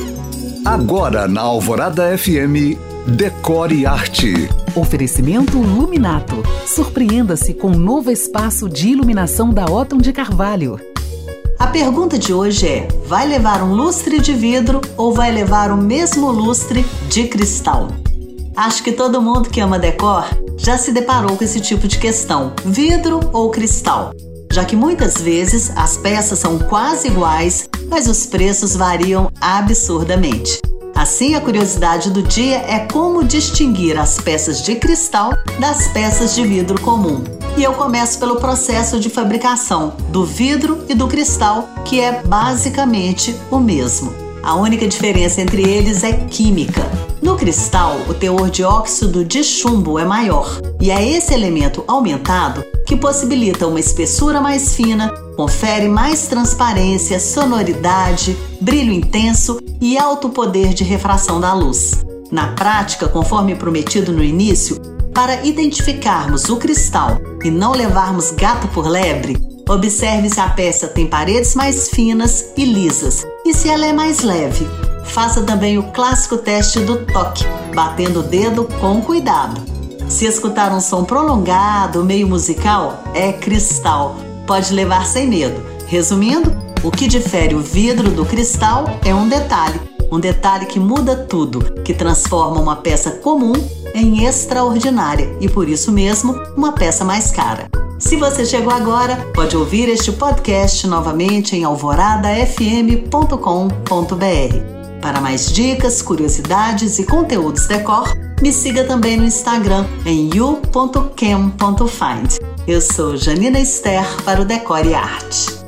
Agora na Alvorada FM, Decore Arte. Oferecimento Luminato. Surpreenda-se com um novo espaço de iluminação da Otton de Carvalho. A pergunta de hoje é: vai levar um lustre de vidro ou vai levar o mesmo lustre de cristal? Acho que todo mundo que ama decor já se deparou com esse tipo de questão: vidro ou cristal? Já que muitas vezes as peças são quase iguais, mas os preços variam absurdamente. Assim, a curiosidade do dia é como distinguir as peças de cristal das peças de vidro comum. E eu começo pelo processo de fabricação do vidro e do cristal, que é basicamente o mesmo. A única diferença entre eles é química. No cristal, o teor de óxido de chumbo é maior, e é esse elemento aumentado que possibilita uma espessura mais fina, confere mais transparência, sonoridade, brilho intenso e alto poder de refração da luz. Na prática, conforme prometido no início, para identificarmos o cristal e não levarmos gato por lebre, observe se a peça tem paredes mais finas e lisas e se ela é mais leve. Faça também o clássico teste do toque, batendo o dedo com cuidado. Se escutar um som prolongado, meio musical, é cristal. Pode levar sem medo. Resumindo, o que difere o vidro do cristal é um detalhe que muda tudo, que transforma uma peça comum em extraordinária e, por isso mesmo, uma peça mais cara. Se você chegou agora, pode ouvir este podcast novamente em alvoradafm.com.br. Para mais dicas, curiosidades e conteúdos decor, me siga também no Instagram em you.cam.find. Eu sou Janina Esther para o Decore Arte.